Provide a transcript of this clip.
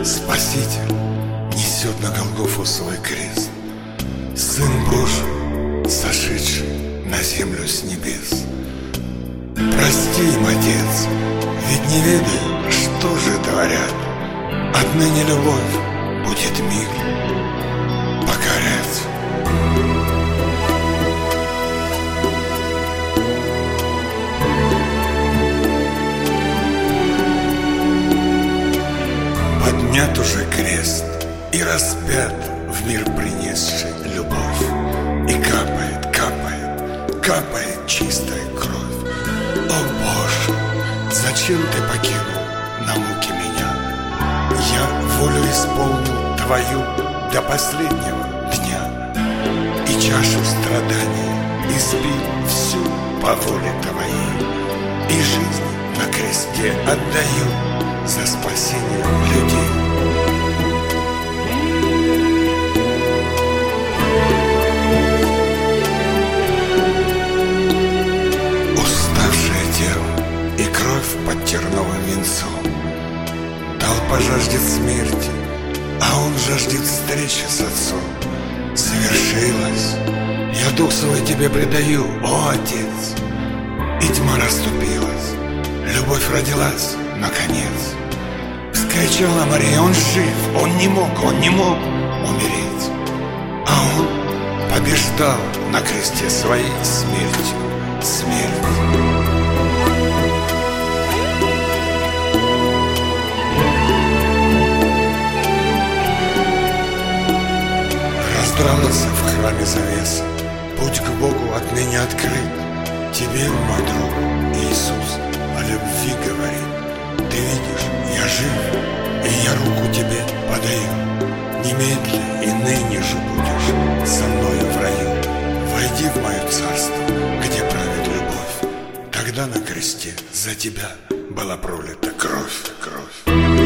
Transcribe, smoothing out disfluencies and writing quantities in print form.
Спаситель несет на Голгофу свой крест, Сын Божий, сошедший на землю с небес. Прости им, Отец, ведь не ведаю, что же творят. Отныне любовь будет мир покорять. Поднят уже крест и распят в мир принесший любовь. И капает, капает, капает чистая кровь. О Боже, зачем ты покинул на муки меня? Я волю исполнил твою до последнего дня, и чашу страданий испил всю по воле твоей, и жизнь на кресте отдаю за спасение людей. Уставшее тело и кровь под терновым венцом. Толпа жаждет смерти, а он жаждет встречи с Отцом. Совершилось, я дух свой тебе предаю, о Отец. И тьма расступилась, любовь родилась наконец. Вскричала Мария, он жив, он не мог умереть. А он побеждал на кресте своей смертью смерть. Раздралась в храме завеса, путь к Богу отныне открыт. Тебе, мой друг, Иисус о любви говорит. Ты видишь, я жив, и я руку тебе подаю. Немедля и ныне же будешь со мною в раю. Войди в мое царство, где правит любовь. Тогда на кресте за тебя была пролита кровь, кровь.